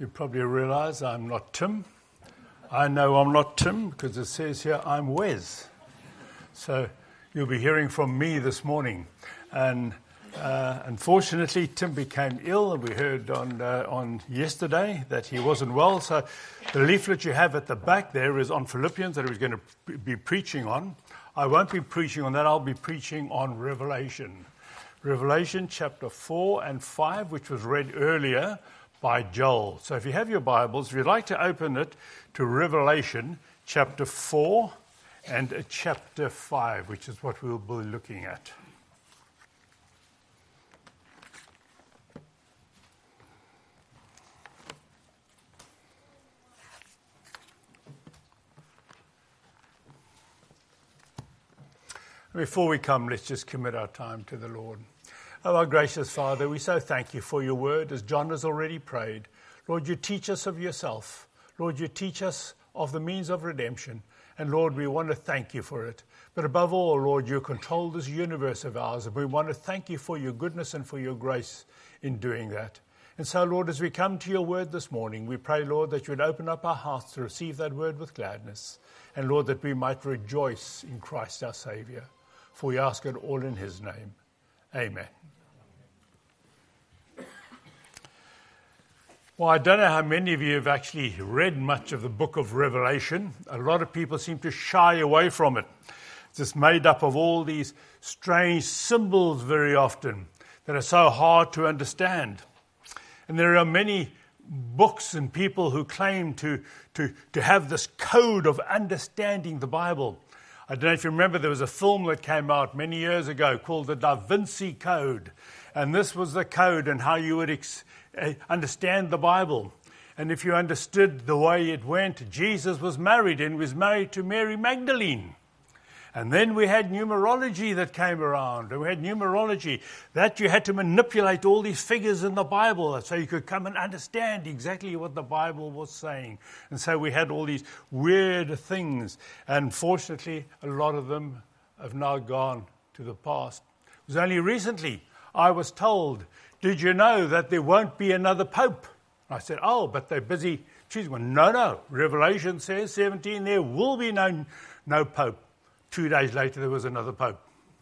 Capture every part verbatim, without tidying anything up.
You probably realise I'm not Tim. I know I'm not Tim because it says here I'm Wes. So you'll be hearing from me this morning. And uh, unfortunately, Tim became ill, and we heard on uh, on yesterday that he wasn't well. So the leaflet you have at the back there is on Philippians that he was going to be preaching on. I won't be preaching on that. I'll be preaching on Revelation. Revelation chapter four and five, which was read earlier by Joel. So if you have your Bibles, if you'd like to open it to Revelation chapter four and chapter five, which is what we'll be looking at. Before we come, let's just commit our time to the Lord. Oh, our gracious Father, we so thank you for your word, as John has already prayed. Lord, you teach us of yourself. Lord, you teach us of the means of redemption. And Lord, we want to thank you for it. But above all, Lord, you control this universe of ours. And we want to thank you for your goodness and for your grace in doing that. And so, Lord, as we come to your word this morning, we pray, Lord, that you would open up our hearts to receive that word with gladness. And Lord, that we might rejoice in Christ our Saviour. For we ask it all in his name. Amen. Well, I don't know how many of you have actually read much of the book of Revelation. A lot of people seem to shy away from it. It's just made up of all these strange symbols very often that are so hard to understand. And there are many books and people who claim to, to, to have this code of understanding the Bible. I don't know if you remember, there was a film that came out many years ago called the Da Vinci Code. And this was the code and how you would ex- understand the Bible. And if you understood the way it went, Jesus was married and was married to Mary Magdalene. And then we had numerology that came around. And we had numerology that you had to manipulate all these figures in the Bible so you could come and understand exactly what the Bible was saying. And so we had all these weird things. And fortunately, a lot of them have now gone to the past. It was only recently I was told, did you know that there won't be another pope? I said, oh, but they're busy choosing one. No, no. Revelation says, seventeen, there will be no, no pope. Two days later, there was another pope.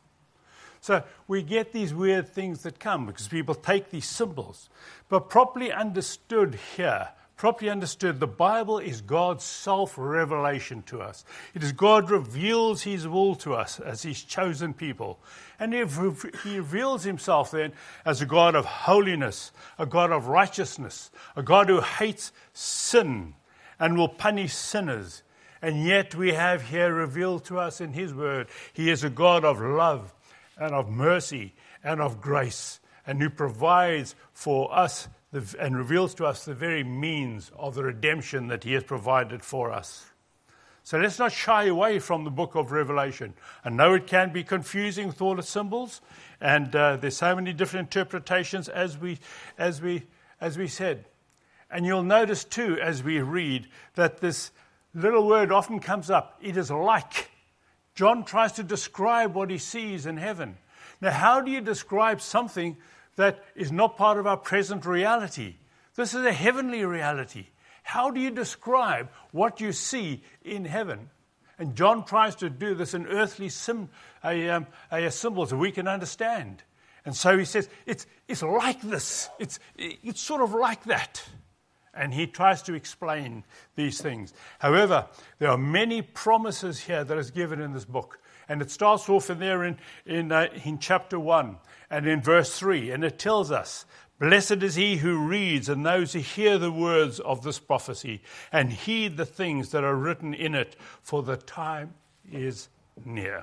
So we get these weird things that come because people take these symbols. But properly understood here, properly understood, the Bible is God's self-revelation to us. It is God reveals his will to us as his chosen people. And he reveals himself then as a God of holiness, a God of righteousness, a God who hates sin and will punish sinners. And yet we have here revealed to us in his word, he is a God of love and of mercy and of grace, and who provides for us the, and reveals to us the very means of the redemption that he has provided for us. So let's not shy away from the book of Revelation. I know it can be confusing with all the symbols, and uh, there's so many different interpretations as we, as we, as we said. And you'll notice too, as we read, that this little word often comes up. It is like. John tries to describe what he sees in heaven. Now, how do you describe something that is not part of our present reality? This is a heavenly reality. How do you describe what you see in heaven? And John tries to do this in earthly sim, a, um, a, a symbol so we can understand. And so he says, it's, it's like this. It's, it's sort of like that. And he tries to explain these things. However, there are many promises here that is given in this book. And it starts off in there in, in, uh, in chapter one and in verse three. And it tells us, blessed is he who reads and those who hear the words of this prophecy and heed the things that are written in it, for the time is near.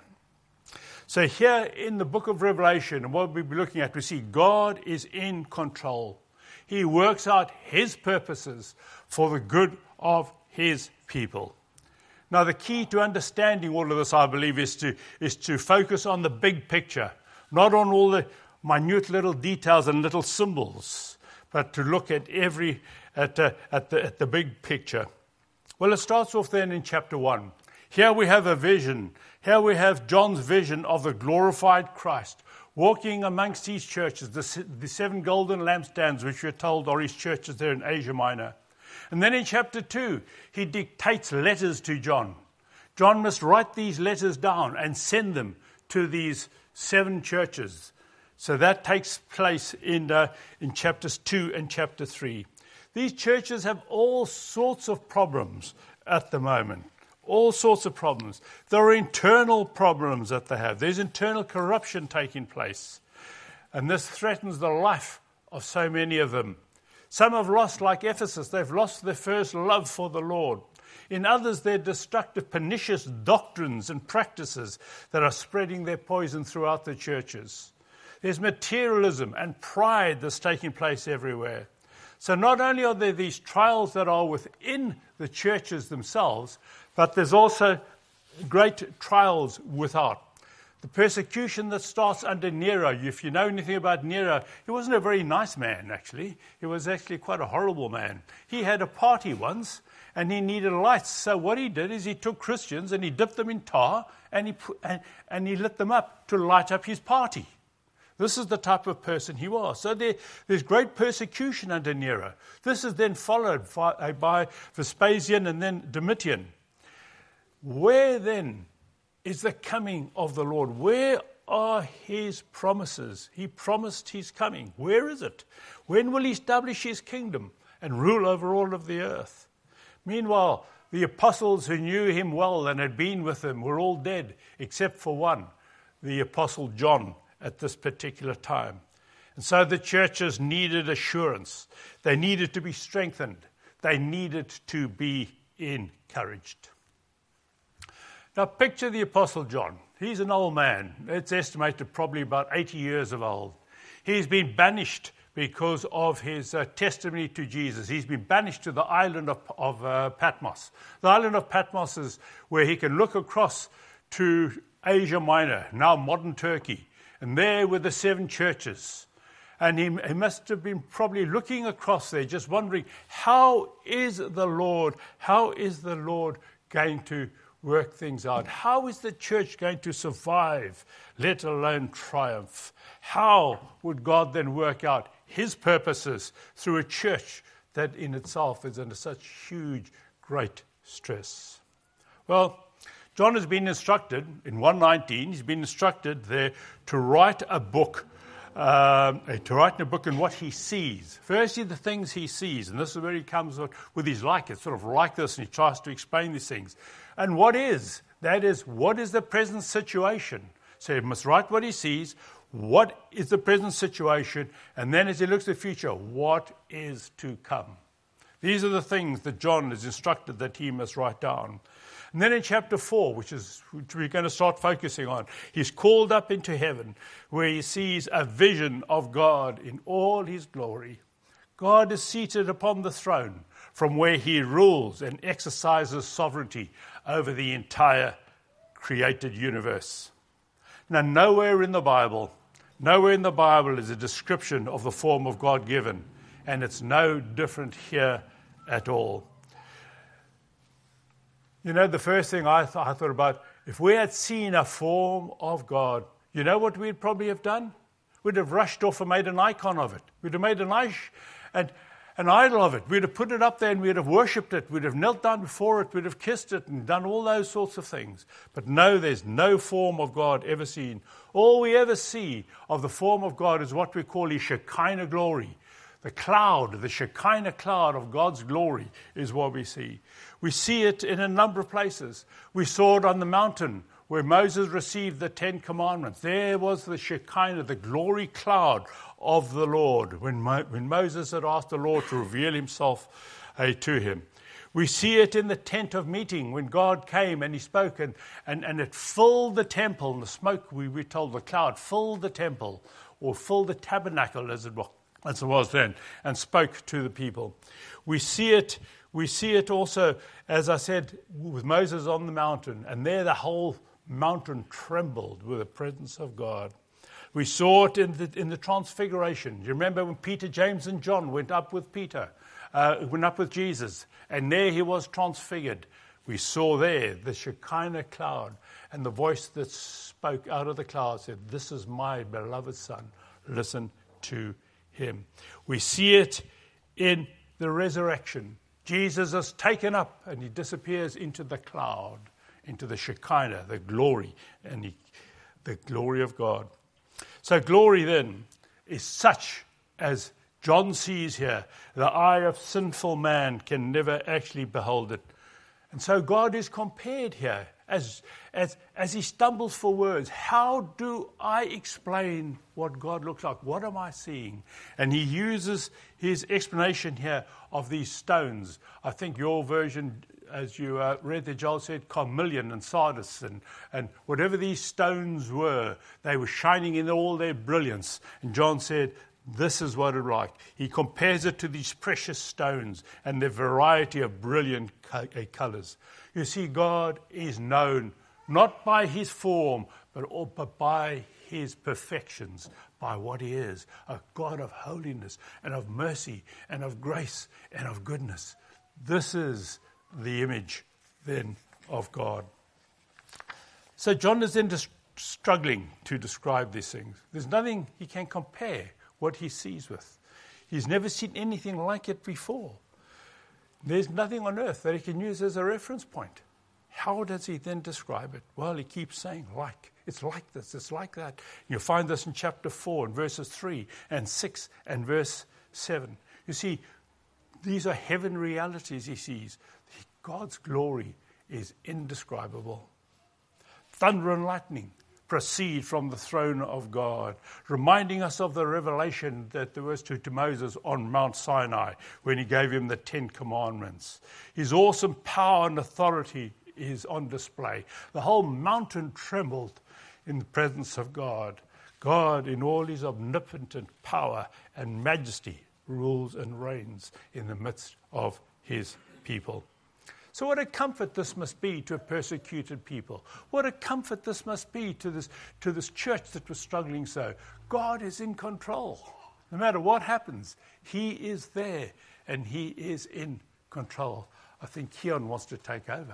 So here in the book of Revelation, and what we'll be looking at, we see God is in control. He works out his purposes for the good of his people. Now, the key to understanding all of this, I believe, is to, is to focus on the big picture, not on all the minute little details and little symbols, but to look at every at, uh, at, the, at the big picture. Well, it starts off then in chapter one. Here we have a vision. Here we have John's vision of the glorified Christ, walking amongst these churches, the, the seven golden lampstands, which we're told are his churches there in Asia Minor. And then in chapter two, he dictates letters to John. John must write these letters down and send them to these seven churches. So that takes place in, uh, in chapters two and chapter three. These churches have all sorts of problems at the moment. All sorts of problems. There are internal problems that they have. There's internal corruption taking place. And this threatens the life of so many of them. Some have lost, like Ephesus, they've lost their first love for the Lord. In others, they're destructive, pernicious doctrines and practices that are spreading their poison throughout the churches. There's materialism and pride that's taking place everywhere. So not only are there these trials that are within the churches themselves, but there's also great trials without. The persecution that starts under Nero, if you know anything about Nero, he wasn't a very nice man, actually. He was actually quite a horrible man. He had a party once, and he needed lights. So what he did is he took Christians and he dipped them in tar, and he, put, and, and he lit them up to light up his party. This is the type of person he was. So there, there's great persecution under Nero. This is then followed by, by Vespasian and then Domitian. Where then is the coming of the Lord? Where are his promises? He promised his coming. Where is it? When will he establish his kingdom and rule over all of the earth? Meanwhile, the apostles who knew him well and had been with him were all dead, except for one, the apostle John, at this particular time. And so the churches needed assurance. They needed to be strengthened. They needed to be encouraged. Now picture the Apostle John. He's an old man. It's estimated probably about eighty years of old. He's been banished because of his uh, testimony to Jesus. He's been banished to the island of, of uh, Patmos. The island of Patmos is where he can look across to Asia Minor, now modern Turkey. And there were the seven churches. And he, he must have been probably looking across there, just wondering, how is the Lord, how is the Lord going to work things out? How is the church going to survive, let alone triumph? How would God then work out his purposes through a church that in itself is under such huge, great stress? Well, John has been instructed, in one nineteen, he's been instructed there to write a book, um, to write a book in what he sees. Firstly, the things he sees, and this is where he comes with his like, it's sort of like this, and he tries to explain these things. And what is? That is, what is the present situation? So he must write what he sees, what is the present situation, and then as he looks at the future, what is to come? These are the things that John is instructed that he must write down. And then in chapter four, which is which we're going to start focusing on, he's called up into heaven where he sees a vision of God in all his glory. God is seated upon the throne from where he rules and exercises sovereignty over the entire created universe. Now, nowhere in the Bible, nowhere in the Bible is a description of the form of God given, and it's no different here at all. You know, the first thing I, th- I thought about, if we had seen a form of God, you know what we'd probably have done? We'd have rushed off and made an icon of it. We'd have made an, ish, an, an idol of it. We'd have put it up there and we'd have worshipped it. We'd have knelt down before it. We'd have kissed it and done all those sorts of things. But no, there's no form of God ever seen. All we ever see of the form of God is what we call his Shekinah glory. The cloud, the Shekinah cloud of God's glory is what we see. We see it in a number of places. We saw it on the mountain where Moses received the Ten Commandments. There was the Shekinah, the glory cloud of the Lord, when, Mo- when Moses had asked the Lord to reveal himself uh, to him. We see it in the tent of meeting when God came and he spoke and, and, and it filled the temple. And the smoke, we were told, the cloud filled the temple or filled the tabernacle as it was. As it was then, and spoke to the people. We see it, we see it also, as I said, with Moses on the mountain, and there the whole mountain trembled with the presence of God. We saw it in the, in the transfiguration. You remember when Peter, James, and John went up with Peter, uh, went up with Jesus, and there he was transfigured. We saw there the Shekinah cloud, and the voice that spoke out of the cloud said, "This is my beloved Son, listen to him." We see it in the resurrection. Jesus is taken up and he disappears into the cloud, into the Shekinah, the glory, and he, the glory of God. So glory then is such as John sees here. The eye of sinful man can never actually behold it. And so God is compared here as, as, as he stumbles for words. How do I explain what God looks like? What am I seeing? And he uses his explanation here of these stones. I think your version, as you uh, read there, Joel said carnelian and sardis and, and whatever these stones were, they were shining in all their brilliance. And John said, this is what it's like. He compares it to these precious stones and the variety of brilliant colors. You see, God is known not by his form, but, all, but by his perfections, by what he is, a God of holiness and of mercy and of grace and of goodness. This is the image then of God. So John is then just struggling to describe these things. There's nothing he can compare what he sees with. He's never seen anything like it before. There's nothing on earth that he can use as a reference point. How does he then describe it? Well, he keeps saying like. It's like this, it's like that. You'll find this in chapter four and verses three and six and verse seven. You see, these are heaven realities he sees. God's glory is indescribable. Thunder and lightning proceed from the throne of God, reminding us of the revelation that there was to, to Moses on Mount Sinai when he gave him the Ten Commandments. His awesome power and authority is on display. The whole mountain trembled in the presence of God. God, in all his omnipotent power and majesty, rules and reigns in the midst of his people. So what a comfort this must be to a persecuted people. What a comfort this must be to this, to this church that was struggling so. God is in control. No matter what happens, he is there and he is in control. I think Keon wants to take over.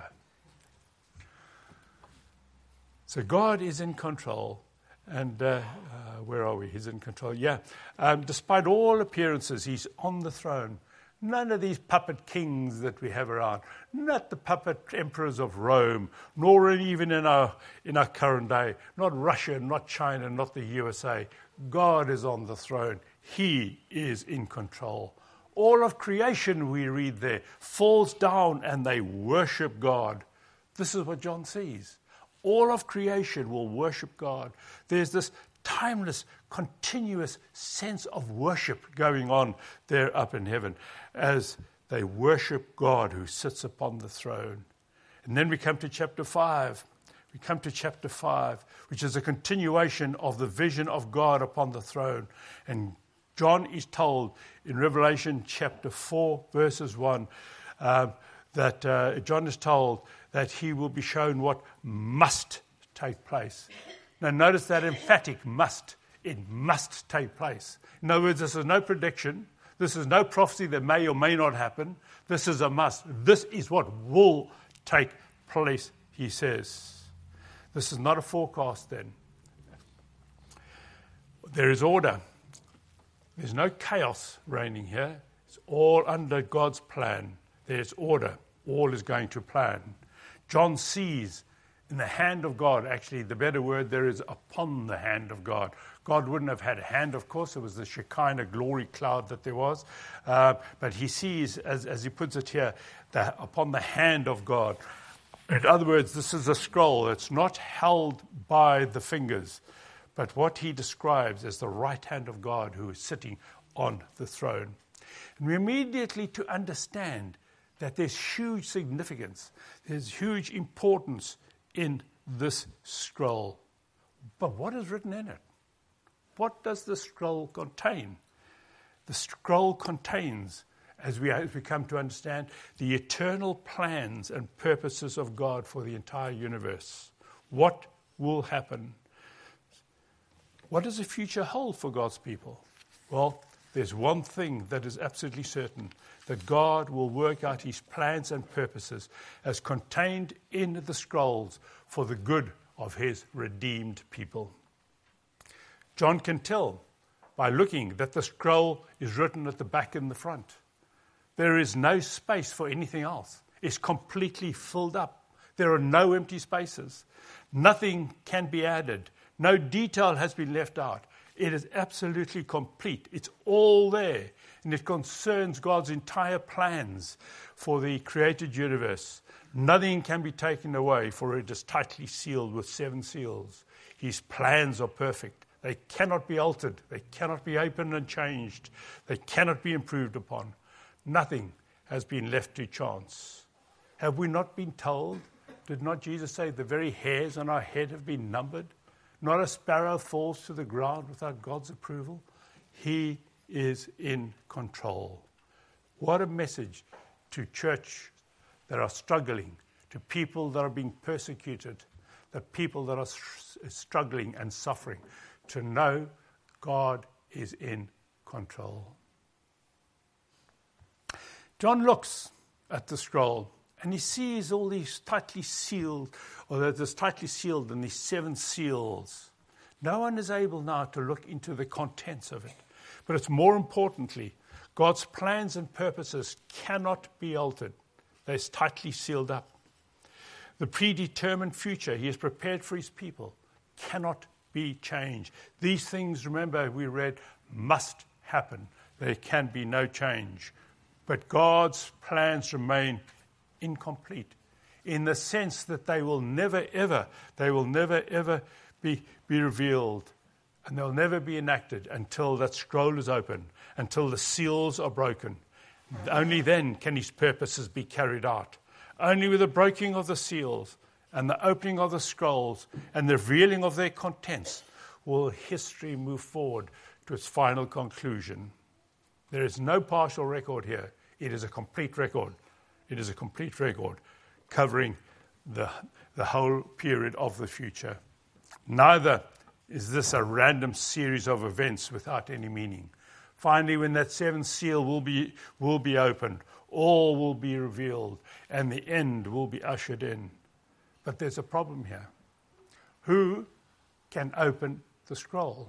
So God is in control. And uh, uh, where are we? He's in control. Yeah. Um, despite all appearances, he's on the throne. None of these puppet kings that we have around, not the puppet emperors of Rome, nor even in our in our current day, not Russia, not China, not the U S A. God is on the throne. He is in control. All of creation, we read there, falls down and they worship God. This is what John sees. All of creation will worship God. There's this timeless, continuous sense of worship going on there up in heaven as they worship God who sits upon the throne. And then we come to chapter five. We come to chapter five, which is a continuation of the vision of God upon the throne. And John is told in Revelation chapter four, verses one, uh, that uh, John is told that he will be shown what must take place. Now, notice that emphatic must. It must take place. In other words, this is no prediction. This is no prophecy that may or may not happen. This is a must. This is what will take place, he says. This is not a forecast then. There is order. There's no chaos reigning here. It's all under God's plan. There's order. All is going to plan. John sees in the hand of God, actually, the better word there is upon the hand of God. God wouldn't have had a hand, of course. It was the Shekinah glory cloud that there was. Uh, but he sees, as, as he puts it here, the, upon the hand of God. In other words, this is a scroll. It's not held by the fingers, but what he describes as the right hand of God who is sitting on the throne. And we immediately to understand that there's huge significance, there's huge importance in this scroll. But what is written in it? What does the scroll contain? The scroll contains, as we, as we come to understand, the eternal plans and purposes of God for the entire universe. What will happen? What does the future hold for God's people? Well, there's one thing that is absolutely certain, that God will work out his plans and purposes as contained in the scrolls for the good of his redeemed people. John can tell by looking that the scroll is written at the back and the front. There is no space for anything else. It's completely filled up. There are no empty spaces. Nothing can be added. No detail has been left out. It is absolutely complete. It's all there. And it concerns God's entire plans for the created universe. Nothing can be taken away, for it is tightly sealed with seven seals. His plans are perfect. They cannot be altered. They cannot be opened and changed. They cannot be improved upon. Nothing has been left to chance. Have we not been told? Did not Jesus say the very hairs on our head have been numbered? Not a sparrow falls to the ground without God's approval. He is in control. What a message to church that are struggling, to people that are being persecuted, the people that are struggling and suffering, to know God is in control. John looks at the scroll and he sees all these tightly sealed, or that is tightly sealed and these seven seals. No one is able now to look into the contents of it. But it's more importantly, God's plans and purposes cannot be altered. They're tightly sealed up. The predetermined future he has prepared for his people cannot be changed. These things, remember, we read, must happen. There can be no change. But God's plans remain incomplete in the sense that they will never, ever, they will never, ever be, be revealed, and they'll never be enacted until that scroll is open, until the seals are broken. Only then can his purposes be carried out. Only with the breaking of the seals and the opening of the scrolls and the revealing of their contents will history move forward to its final conclusion. There is no partial record here. It is a complete record. It is a complete record covering the, the whole period of the future. Neither is this a random series of events without any meaning. Finally, when that seventh seal will be, will be opened, all will be revealed, and the end will be ushered in. But there's a problem here. Who can open the scroll?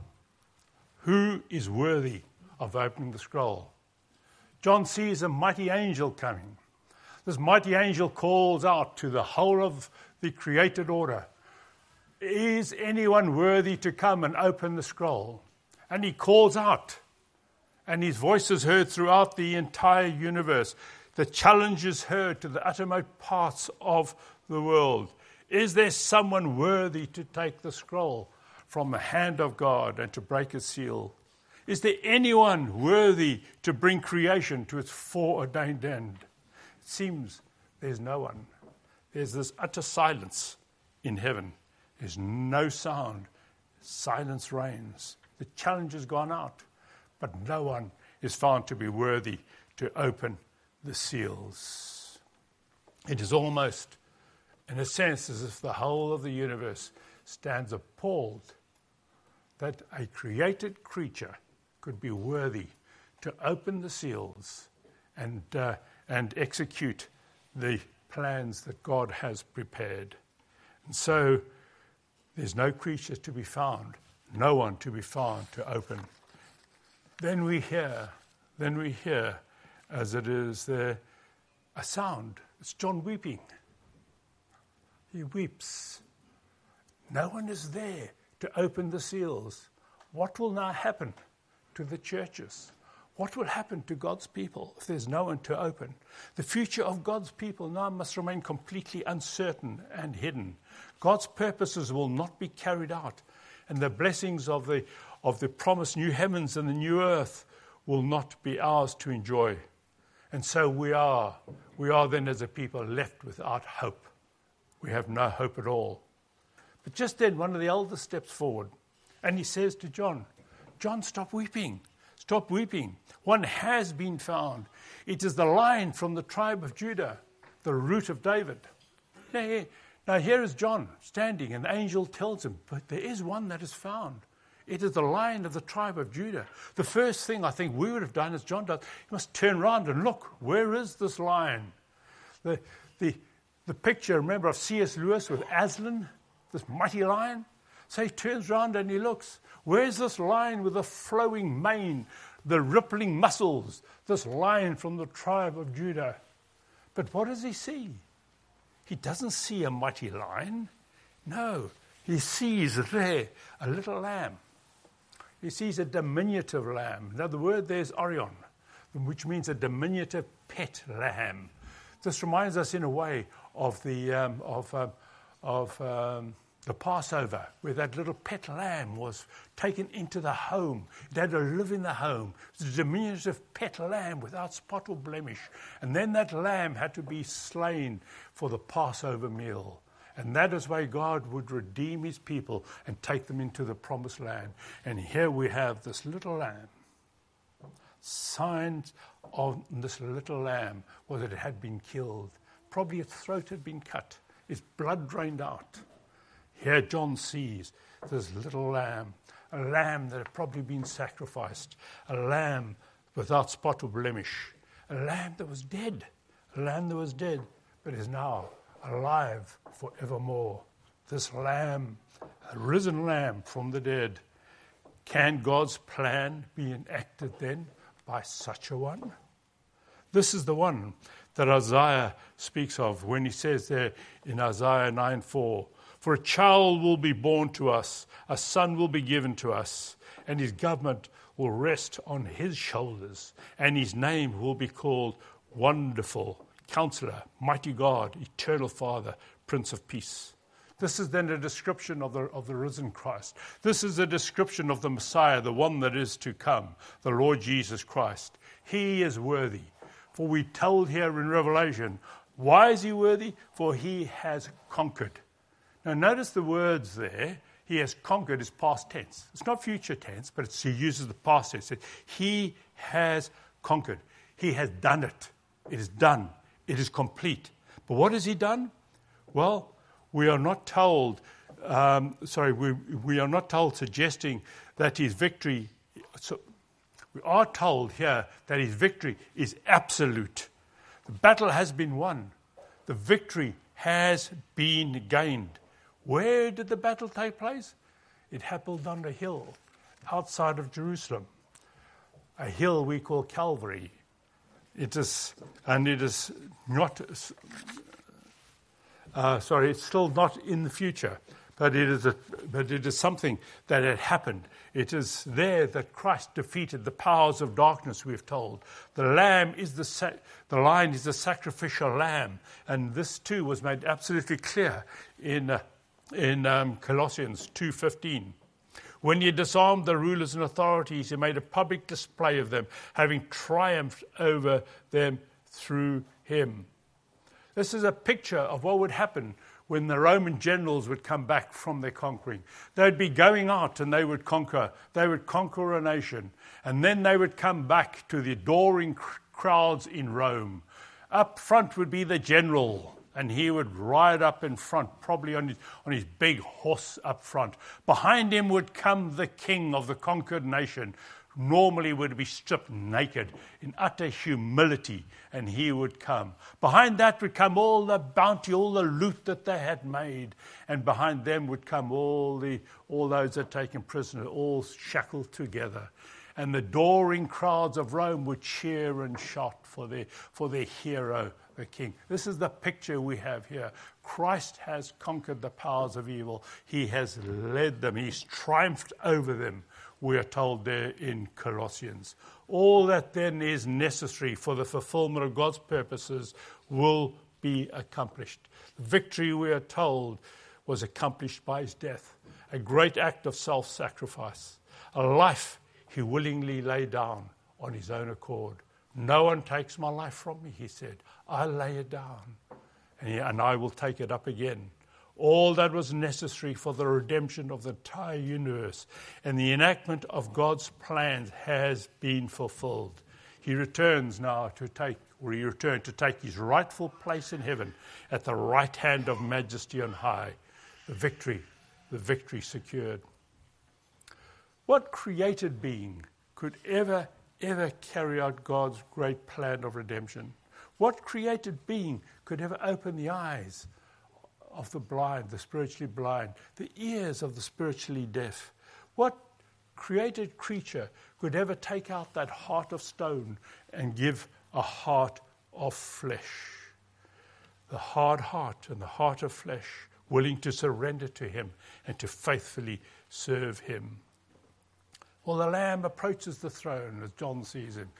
Who is worthy of opening the scroll? John sees a mighty angel coming. This mighty angel calls out to the whole of the created order, is anyone worthy to come and open the scroll? And he calls out, and his voice is heard throughout the entire universe. The challenge is heard to the uttermost parts of the world. Is there someone worthy to take the scroll from the hand of God and to break its seal? Is there anyone worthy to bring creation to its foreordained end? It seems there's no one. There's this utter silence in heaven. There's no sound. Silence reigns. The challenge has gone out, but no one is found to be worthy to open the seals. It is almost, in a sense, as if the whole of the universe stands appalled that a created creature could be worthy to open the seals and uh, and execute the plans that God has prepared. And so there's no creature to be found, no one to be found to open. Then we hear, then we hear, as it is there, a sound. It's John weeping. He weeps. No one is there to open the seals. What will now happen to the churches? What will happen to God's people if there's no one to open? The future of God's people now must remain completely uncertain and hidden. God's purposes will not be carried out, and the blessings of the of the promised new heavens and the new earth will not be ours to enjoy. And so we are, we are then as a people left without hope. We have no hope at all. But just then one of the elders steps forward and he says to John, John, stop weeping. Stop weeping. One has been found. It is the Lion from the tribe of Judah, the root of David. Now, now here is John standing, and the angel tells him, but there is one that is found. It is the Lion of the tribe of Judah. The first thing I think we would have done, as John does, he must turn around and look, where is this lion? The, the, the picture, remember, of C S Lewis with Aslan, this mighty lion? So he turns around and he looks. Where's this lion with a flowing mane, the rippling muscles, this lion from the tribe of Judah. But what does he see? He doesn't see a mighty lion. No, he sees there a little lamb. He sees a diminutive lamb. Now the word there is orion, which means a diminutive pet lamb. This reminds us in a way of the um, of um, of um, the Passover, where that little pet lamb was taken into the home. It had to live in the home. It was a diminutive pet lamb without spot or blemish. And then that lamb had to be slain for the Passover meal. And that is why God would redeem his people and take them into the promised land. And here we have this little lamb. Signs of this little lamb was that it had been killed. Probably its throat had been cut. Its blood drained out. Here John sees this little lamb, a lamb that had probably been sacrificed, a lamb without spot or blemish, a lamb that was dead, a lamb that was dead, but is now alive forevermore. This lamb, a risen lamb from the dead. Can God's plan be enacted then by such a one? This is the one that Isaiah speaks of when he says there in Isaiah nine four, for a child will be born to us, a son will be given to us, and his government will rest on his shoulders, and his name will be called Wonderful, Counselor, Mighty God, Eternal Father, Prince of Peace. This is then a description of the, of the risen Christ. This is a description of the Messiah, the one that is to come, the Lord Jesus Christ. He is worthy. For we told here in Revelation, why is he worthy? For he has conquered. Now notice the words there. He has conquered is past tense. It's not future tense, but it's, he uses the past tense. He has conquered. He has done it. It is done. It is complete. But what has he done? Well, we are not told, um, sorry, we, we are not told suggesting that his victory, so we are told here that his victory is absolute. The battle has been won. The victory has been gained. Where did the battle take place? It happened on a hill outside of Jerusalem, a hill we call Calvary. It is, and it is not, uh, sorry, it's still not in the future, but it is a, but it is something that had happened. It is there that Christ defeated the powers of darkness, we've told. The lamb is the sa- the lion is the sacrificial lamb, and this too was made absolutely clear in uh, in um, Colossians two fifteen. When he disarmed the rulers and authorities, he made a public display of them, having triumphed over them through him. This is a picture of what would happen when the Roman generals would come back from their conquering. They'd be going out and they would conquer. They would conquer a nation. And then they would come back to the adoring cr- crowds in Rome. Up front would be the general, and he would ride up in front, probably on his, on his big horse up front. Behind him would come the king of the conquered nation. Normally would be stripped naked in utter humility, and he would come. Behind that would come all the bounty, all the loot that they had made, and behind them would come all the all those that are taken prisoner, all shackled together. And the adoring crowds of Rome would cheer and shout for their for their hero, the king. This is the picture we have here. Christ has conquered the powers of evil. He has led them. He's triumphed over them, we are told there in Colossians. All that then is necessary for the fulfillment of God's purposes will be accomplished. The victory, we are told, was accomplished by his death, a great act of self-sacrifice, a life he willingly laid down on his own accord. No one takes my life from me, he said. I lay it down, and, he, and I will take it up again. All that was necessary for the redemption of the entire universe and the enactment of God's plans has been fulfilled. He returns now to take, or he returned to take his rightful place in heaven at the right hand of majesty on high. The victory, the victory secured. What created being could ever, ever carry out God's great plan of redemption? What created being could ever open the eyes of the blind, the spiritually blind, the ears of the spiritually deaf? What created creature could ever take out that heart of stone and give a heart of flesh. The hard heart and the heart of flesh, willing to surrender to him and to faithfully serve him. Well, the Lamb approaches the throne, as John sees him.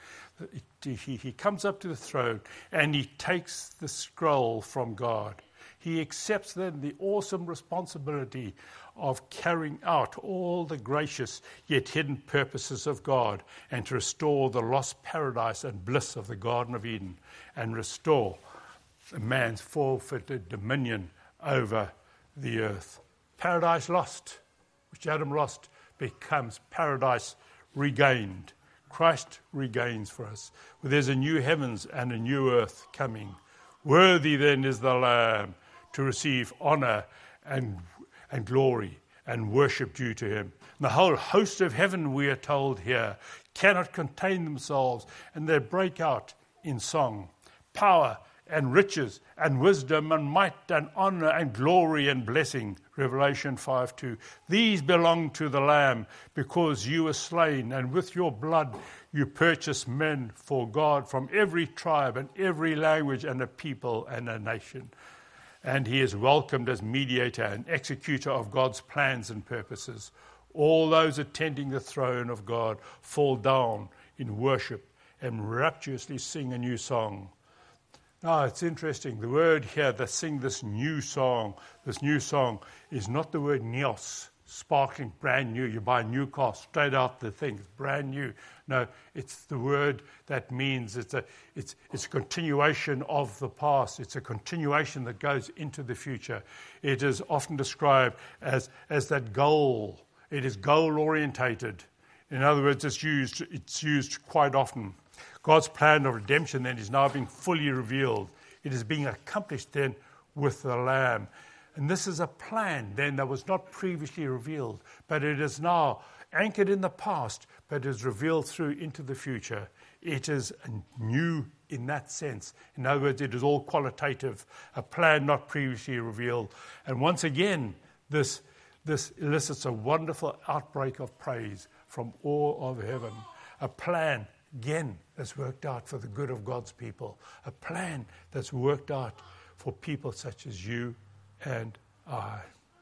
He, he comes up to the throne and he takes the scroll from God. He accepts then the awesome responsibility of carrying out all the gracious yet hidden purposes of God and to restore the lost paradise and bliss of the Garden of Eden and restore man's forfeited dominion over the earth. Paradise lost, which Adam lost, becomes paradise regained. Christ regains for us. Well, there's a new heavens and a new earth coming. Worthy then is the Lamb to receive honor and, and glory and worship due to him. And the whole host of heaven, we are told here, cannot contain themselves, and they break out in song. Power and riches and wisdom and might and honor and glory and blessing. Revelation five two. These belong to the Lamb, because you were slain, and with your blood you purchased men for God from every tribe and every language and a people and a nation. And he is welcomed as mediator and executor of God's plans and purposes. All those attending the throne of God fall down in worship and rapturously sing a new song. Now, it's interesting. The word here that sing this new song, this new song is not the word neos, sparkling, brand new. You buy a new car, straight out the thing, it's brand new. No, it's the word that means it's a, it's, it's a continuation of the past. It's a continuation that goes into the future. It is often described as, as that goal. It is goal-orientated. In other words, it's used, it's used quite often. God's plan of redemption then is now being fully revealed. It is being accomplished then with the Lamb. And this is a plan then that was not previously revealed, but it is now anchored in the past, but is revealed through into the future. It is new in that sense. In other words, it is all qualitative, a plan not previously revealed. And once again, this, this elicits a wonderful outbreak of praise from all of heaven. A plan, again, that's worked out for the good of God's people. A plan that's worked out for people such as you and I.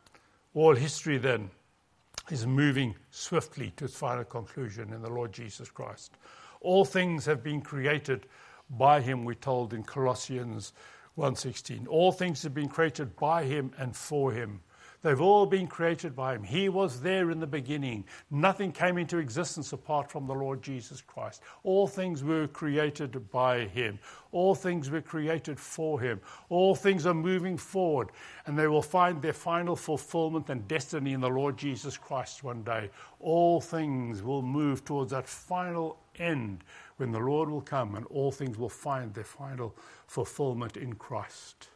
All history then is moving swiftly to its final conclusion in the Lord Jesus Christ. All things have been created by him, we're told in Colossians one sixteen. All things have been created by him and for him. They've all been created by him. He was there in the beginning. Nothing came into existence apart from the Lord Jesus Christ. All things were created by him. All things were created for him. All things are moving forward, and they will find their final fulfillment and destiny in the Lord Jesus Christ one day. All things will move towards that final end when the Lord will come, and all things will find their final fulfillment in Christ.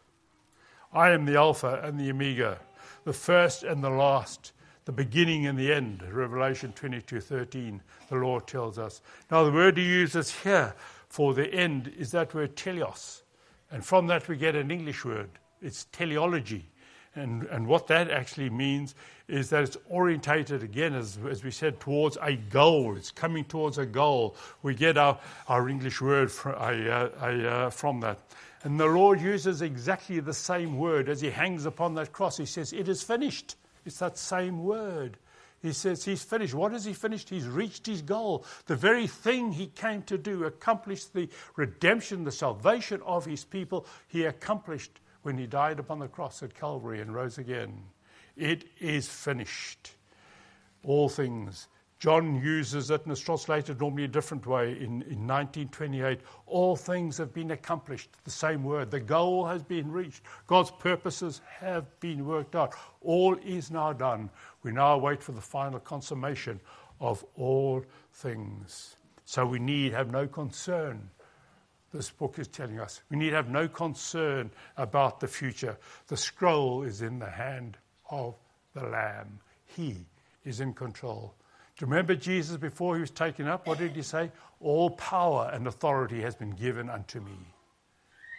I am the Alpha and the Omega, the first and the last, the beginning and the end. Revelation twenty-two thirteen, the Lord tells us. Now, the word he uses here for the end is that word teleos. And from that we get an English word. It's teleology. And, and what that actually means is that it's orientated, again, as, as we said, towards a goal. It's coming towards a goal. We get our, our English word from, uh, uh, from that. And the Lord uses exactly the same word as he hangs upon that cross. He says, it is finished. It's that same word. He says he's finished. What has he finished? He's reached his goal. The very thing he came to do, accomplish the redemption, the salvation of his people, he accomplished when he died upon the cross at Calvary and rose again. It is finished. All things. John uses it, and it's translated normally a different way in, in nineteen twenty-eight. All things have been accomplished. The same word. The goal has been reached. God's purposes have been worked out. All is now done. We now wait for the final consummation of all things. So we need have no concern. This book is telling us we need have no concern about the future. The scroll is in the hand of the Lamb. He is in control. Do you remember Jesus before he was taken up? What did he say? All power and authority has been given unto me.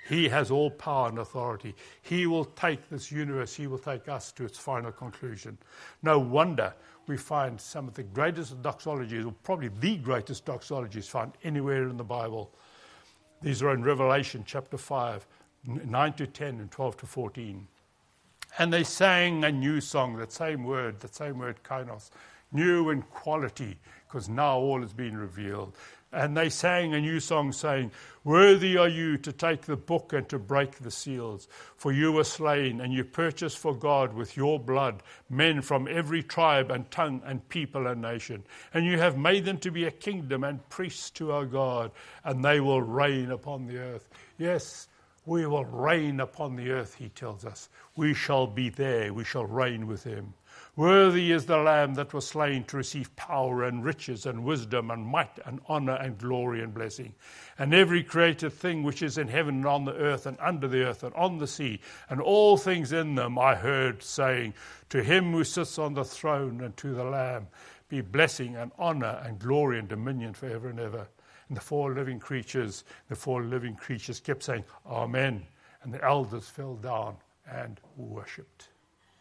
He has all power and authority. He will take this universe, he will take us to its final conclusion. No wonder we find some of the greatest doxologies, or probably the greatest doxologies found anywhere in the Bible. These are in Revelation chapter five, nine to ten and twelve to fourteen. And they sang a new song, that same word, that same word, kainos, new in quality, because now all has been revealed. And they sang a new song saying, worthy are you to take the book and to break the seals. For you were slain, and you purchased for God with your blood men from every tribe and tongue and people and nation. And you have made them to be a kingdom and priests to our God, and they will reign upon the earth. Yes, we will reign upon the earth, he tells us. We shall be there. We shall reign with him. Worthy is the Lamb that was slain to receive power and riches and wisdom and might and honor and glory and blessing. And every created thing which is in heaven and on the earth and under the earth and on the sea, and all things in them, I heard saying, to him who sits on the throne and to the Lamb be blessing and honor and glory and dominion forever and ever. And the four living creatures, the four living creatures kept saying, Amen. And the elders fell down and worshipped.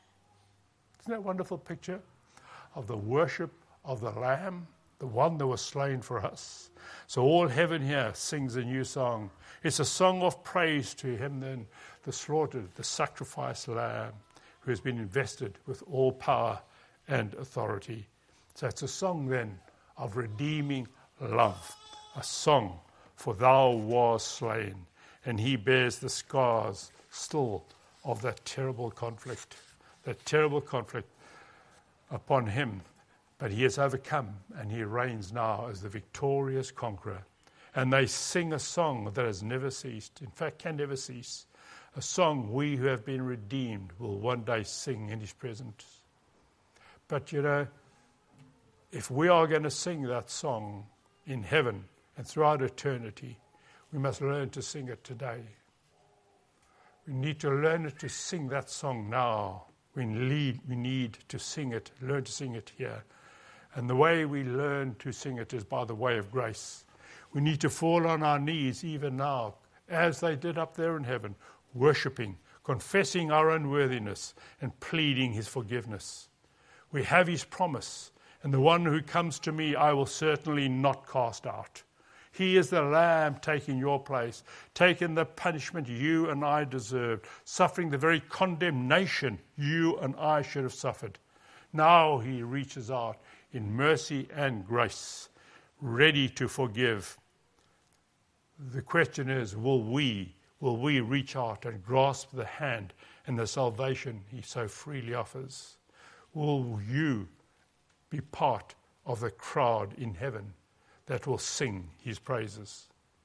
Isn't that a wonderful picture of the worship of the Lamb, the one that was slain for us? So all heaven here sings a new song. It's a song of praise to him then, the slaughtered, the sacrificed Lamb, who has been invested with all power and authority. So it's a song then of redeeming love, a song, for thou wast slain, and he bears the scars still of that terrible conflict. That terrible conflict upon him, but he has overcome, and he reigns now as the victorious conqueror. And they sing a song that has never ceased, in fact can never cease, a song we who have been redeemed will one day sing in his presence. But you know, if we are going to sing that song in heaven and throughout eternity, we must learn to sing it today. We need to learn to sing that song now. We need, we need to sing it, learn to sing it here. And the way we learn to sing it is by the way of grace. We need to fall on our knees even now, as they did up there in heaven, worshipping, confessing our unworthiness, and pleading his forgiveness. We have his promise, and the one who comes to me I will certainly not cast out. He is the Lamb taking your place, taking the punishment you and I deserved, suffering the very condemnation you and I should have suffered. Now he reaches out in mercy and grace, ready to forgive. The question is, will we, will we reach out and grasp the hand and the salvation he so freely offers? Will you be part of the crowd in heaven that will sing his praises?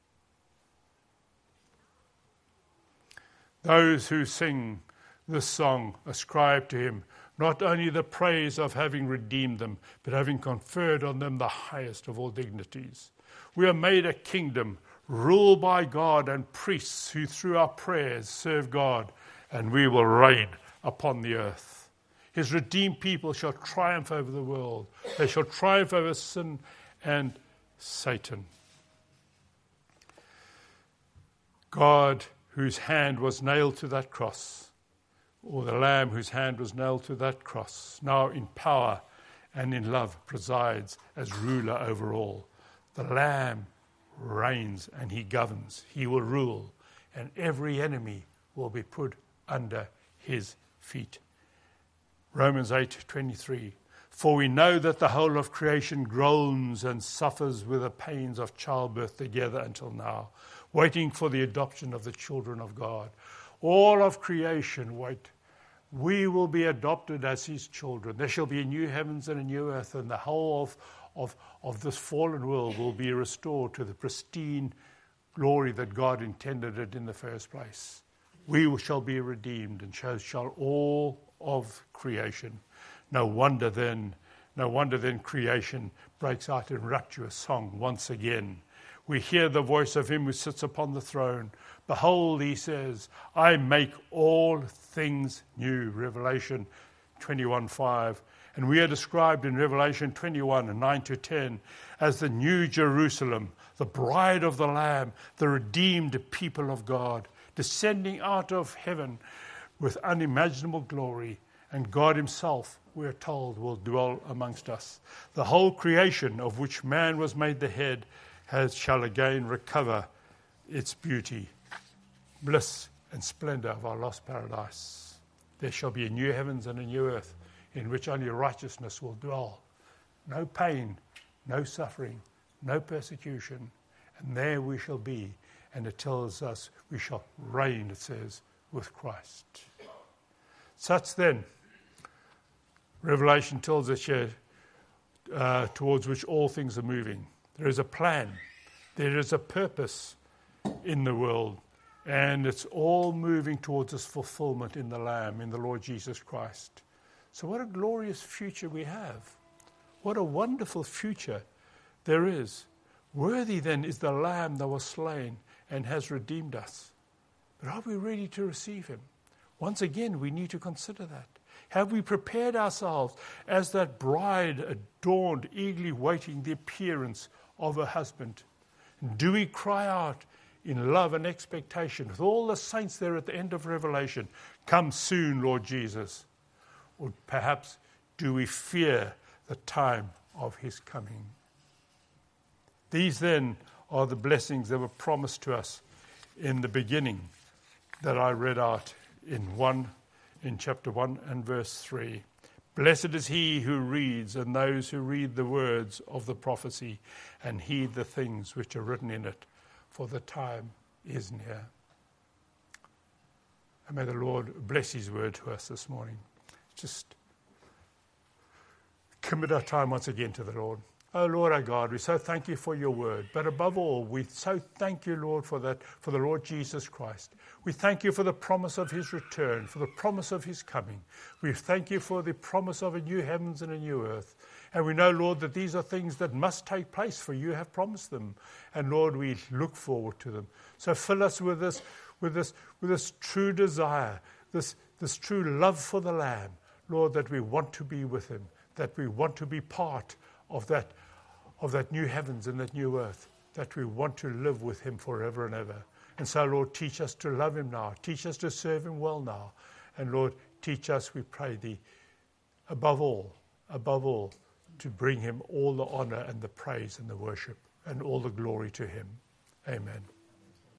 Those who sing this song ascribe to him not only the praise of having redeemed them, but having conferred on them the highest of all dignities. We are made a kingdom, ruled by God, and priests who through our prayers serve God, and we will reign upon the earth. His redeemed people shall triumph over the world. They shall triumph over sin and Satan. God, whose hand was nailed to that cross, or the Lamb whose hand was nailed to that cross, now in power and in love presides as ruler over all. The Lamb reigns and he governs. He will rule, and every enemy will be put under his feet. Romans eight twenty-three. For we know that the whole of creation groans and suffers with the pains of childbirth together until now, waiting for the adoption of the children of God. All of creation wait. We will be adopted as his children. There shall be a new heavens and a new earth, and the whole of, of, of this fallen world will be restored to the pristine glory that God intended it in the first place. We shall be redeemed, and so shall all of creation. No wonder then, no wonder then creation breaks out in rapturous song once again. We hear the voice of him who sits upon the throne. Behold, he says, I make all things new. Revelation twenty-one five. And we are described in Revelation twenty-one nine to ten as the new Jerusalem, the bride of the Lamb, the redeemed people of God. descending out of heaven with unimaginable glory, and God himself, we are told, will dwell amongst us. The whole creation, of which man was made the head, has, shall again recover its beauty, bliss and splendor of our lost paradise. There shall be a new heavens and a new earth in which only righteousness will dwell. No pain, no suffering, no persecution. And there we shall be. And it tells us we shall reign, it says, with Christ. Such then, Revelation tells us here, uh, towards which all things are moving. There is a plan. There is a purpose in the world. And it's all moving towards this fulfillment in the Lamb, in the Lord Jesus Christ. So what a glorious future we have. What a wonderful future there is. Worthy then is the Lamb that was slain and has redeemed us. But are we ready to receive him? Once again, we need to consider that. Have we prepared ourselves as that bride adorned, eagerly waiting the appearance of her husband? Do we cry out in love and expectation with all the saints there at the end of Revelation, come soon, Lord Jesus? Or perhaps do we fear the time of his coming? These then are the blessings that were promised to us in the beginning that I read out in one, in chapter one and verse three. Blessed is he who reads, and those who read the words of the prophecy and heed the things which are written in it, for the time is near. And may the Lord bless his word to us this morning. Just commit our time once again to the Lord. Oh, Lord our God, we so thank you for your word. But above all, we so thank you, Lord, for that, for the Lord Jesus Christ. We thank you for the promise of his return, for the promise of his coming. We thank you for the promise of a new heavens and a new earth. And we know, Lord, that these are things that must take place, for you have promised them. And Lord, we look forward to them. So fill us with this, with this, with this true desire, this, this true love for the Lamb, Lord, that we want to be with him, that we want to be part of that, of that new heavens and that new earth, that we want to live with him forever and ever. And so, Lord, teach us to love him now. Teach us to serve him well now. And Lord, teach us, we pray thee, above all, above all, to bring him all the honor and the praise and the worship and all the glory to him. Amen.